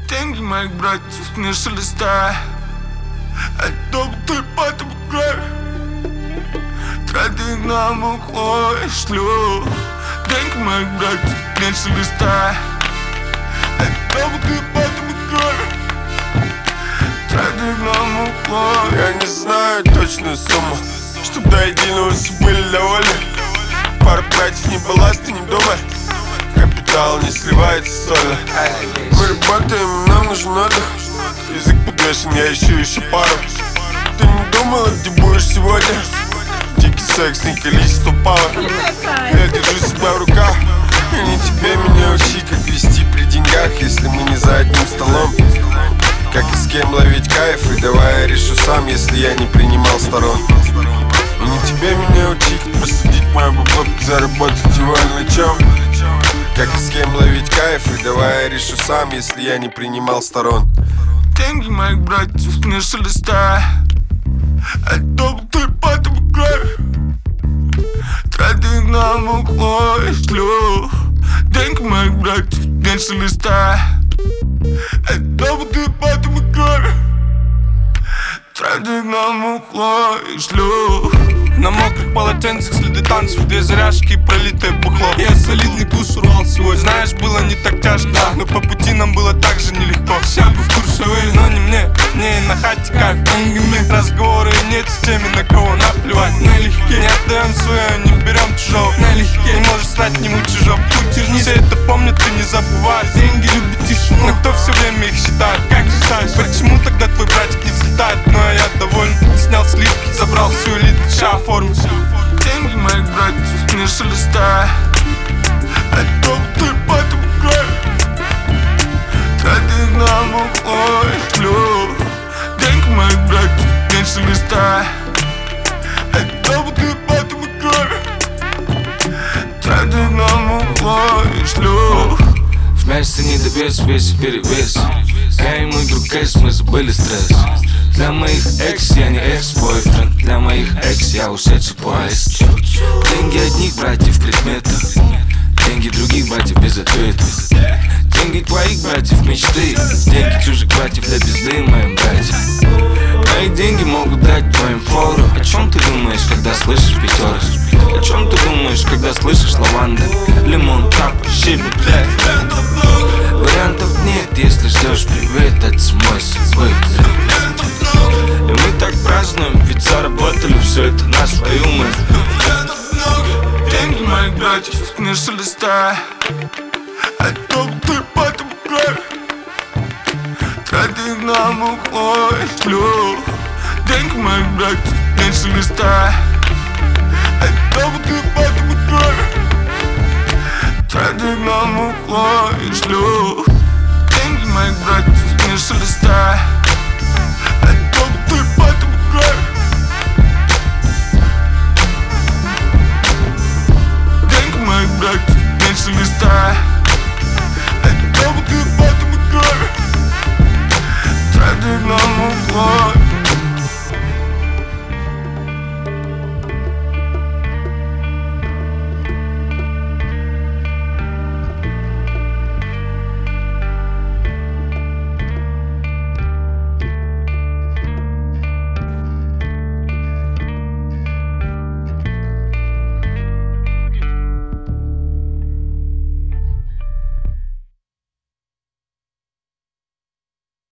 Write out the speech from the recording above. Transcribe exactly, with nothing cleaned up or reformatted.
Деньги моих братьев не шелестая, а дом ты потом кровь. Траты их на мухло и шлю. Деньги моих братьев не шелестая, а дом ты потом кровь. Траты их на мухло. Я не знаю точную сумму, чтоб до единого все были довольны. Пара братьев не балласта, не дома. Капитал не сливается сольно. Мы работаем, нам нужен отдых. Язык подвешен, я ищу еще пару. Ты не думала, где будешь сегодня? Дикий секс, не количество палок. Я держу себя в руках. И не тебе меня учи, как вести при деньгах, если мы не за одним столом. Как и с кем ловить кайф, и давай я решу сам, если я не принимал сторон. И не тебе меня учить, посадить мою бабло, заработать его на чем. Как и с кем ловить кайф, и давай я решу сам, если я не принимал сторон. Деньги моих братьев не шелестая, а дом ты потом кровь. Траты их на мухло и шлю. Деньги моих братьев не шелестая, а дом ты потом кровь. Траты их на мухло и шлю. На мокрых полотенцах следы танцев, две заряжки и пролитое бухло. Я солидный куш урвал сегодня. Знаешь, было не так тяжко, да, но по пути нам было так же нелегко. Шапы в курсовые, но не мне, мне и на хате кайф. Разговоры нет с теми, на кого наплевать. Налегке, не отдаем свое, не берем чужого. Налегке, не можешь стать нему чужим. Путерни, все это помнят, ты не забывай. Деньги любят тишину, но кто все время их считает? Как считаешь, почему тогда твой братик не взлетает? Но я доволен, снял сливки, забрал всю элиту, ща оформил. Деньги моих братьев не шелестая, а дом ты потом кровь. Траты их на мухло и шлю. Деньги моих братьев не шелестая, а дом ты потом кровь. Траты их на мухло и шлю. Вместе не добьешь весь перевес. Я и мой друг Эс, мы забыли стресс. Для моих экс я не экс-бойфренд. Для моих экс я ушедший поезд. Деньги одних братьев предметов, деньги других братьев без ответов. Деньги твоих братьев мечты, деньги чужих братьев для пизды моим братьям. Мои деньги могут дать твоим фору. О чем ты думаешь, когда слышишь пятерок? О чем ты думаешь, когда слышишь лаванда, лимон, капа, щебет, блядь? Вариантов нет, если ждешь привет от самой судьбы. И мы так празднуем, ведь заработали все это на свои умы. Деньги моих братьев не шелестая, а дом ты потом кровь. Траты их на мухло и шлю. Деньги моих братьев не шелестая, а дом ты потом кровь. Траты их на мухло и шлю.